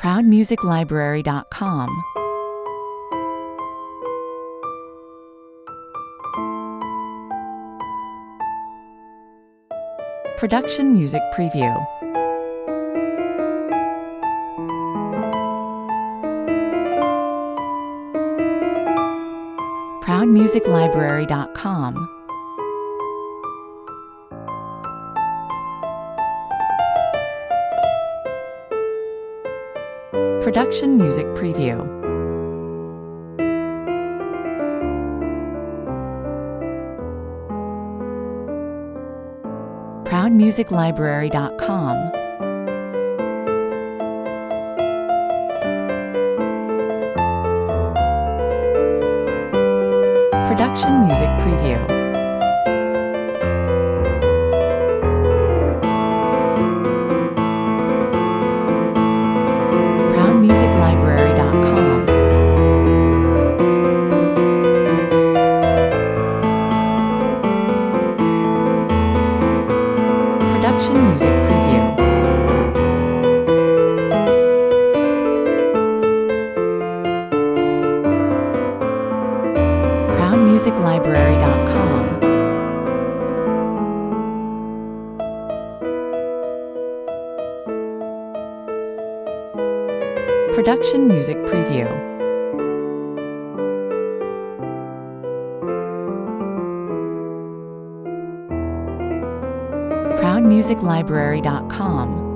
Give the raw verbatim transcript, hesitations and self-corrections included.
proud music library dot com. Production Music Preview. proud music library dot com. Production Music Preview. proud music library dot com. Production Music Preview. proud music library dot com. Production Music Preview. proud music library dot com. Production Music Preview. proud music library dot com.